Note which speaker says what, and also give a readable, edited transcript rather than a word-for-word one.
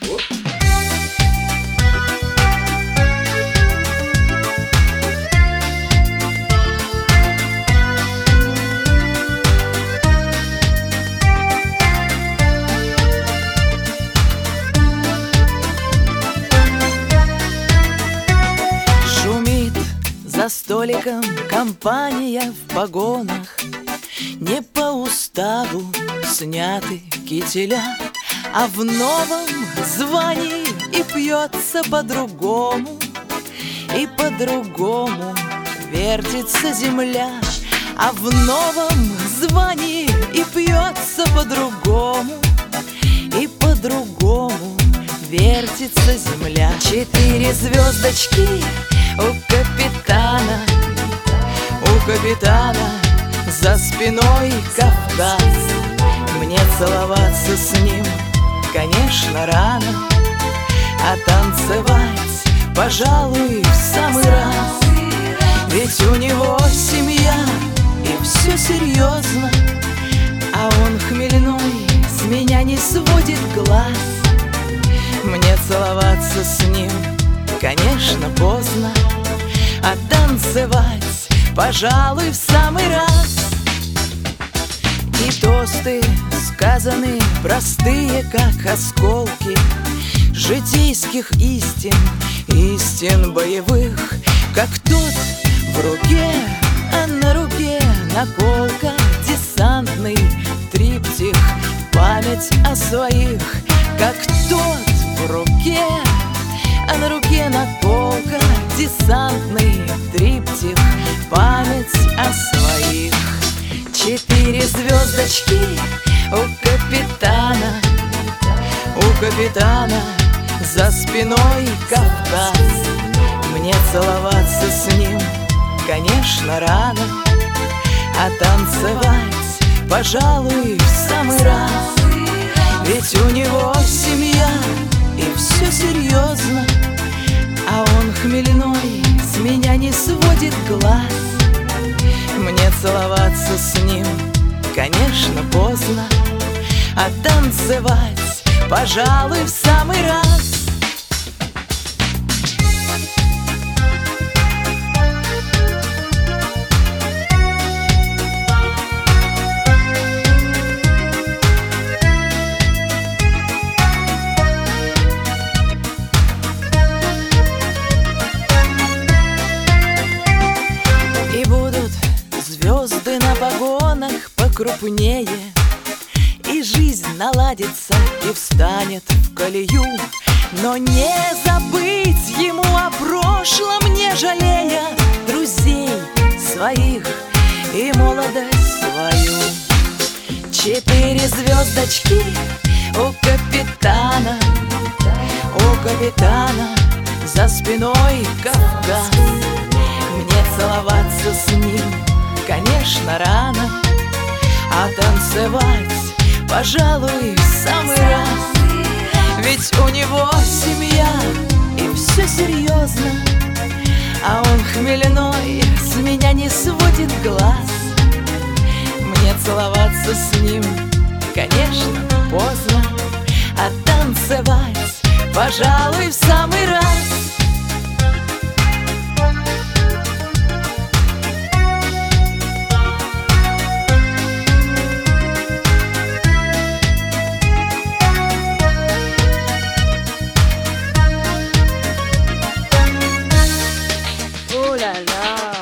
Speaker 1: Вот.
Speaker 2: Шумит за столиком компания в погонах, не по уставу сняты кителя, а в новом звании и пьется по-другому, и по-другому вертится земля. А в новом звании и пьется по-другому, и по-другому вертится земля. 4 звездочки у капитана, за спиной Кавказ. Мне целоваться с ним, конечно, рано, а танцевать, пожалуй, в самый раз. Ведь у него семья, и все серьезно, а он хмельной с меня не сводит глаз. Мне целоваться с ним, конечно, поздно, а танцевать, пожалуй, в самый раз. И тосты сказаны простые, как осколки житейских истин, истин боевых, как тот в руке, а на руке наколка, десантный триптих, память о своих, как тот в руке, а на руке наколка, десантный триптих, память о своих. 4 звездочки у капитана, за спиной Кавказ. Мне целоваться с ним, конечно, рано, а танцевать, пожалуй, в самый раз. Ведь у него семья, и все серьезно, а он хмельной с меня не сводит глаз. Мне целоваться с ним, конечно, поздно, а танцевать, пожалуй, в самый раз. Звезды на погонах покрупнее, и жизнь наладится и встанет в колею. Но не забыть ему о прошлом, не жалея друзей своих и молодость свою. 4 звездочки у капитана, за спиной Кавказ. Мне целоваться с ним, конечно, рано, а танцевать, пожалуй, в самый раз. Ведь у него семья, и все серьезно, а он хмельной с меня не сводит глаз. Мне целоваться с ним, конечно, поздно, а танцевать, пожалуй, в самый раз.
Speaker 3: Oh là là.